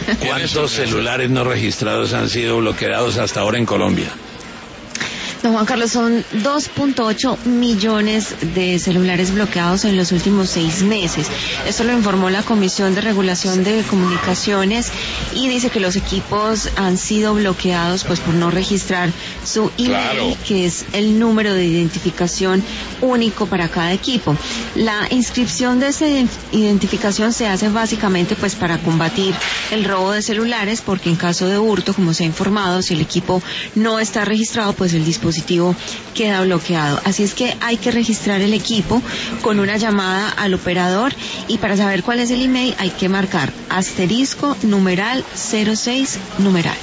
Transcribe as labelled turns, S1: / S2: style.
S1: ¿Cuántos celulares no registrados han sido bloqueados hasta ahora en Colombia?
S2: Don Juan Carlos, son 2.8 millones de celulares bloqueados en los últimos 6 meses. Esto lo informó la Comisión de Regulación de Comunicaciones y dice que los equipos han sido bloqueados pues por no registrar su email, que es el número de identificación único para cada equipo. La inscripción de esa identificación se hace básicamente pues para combatir el robo de celulares, porque en caso de hurto, como se ha informado, si el equipo no está registrado, pues el dispositivo queda bloqueado. Así es que hay que registrar el equipo con una llamada al operador, y para saber cuál es el email hay que marcar *numeral 06 numeral.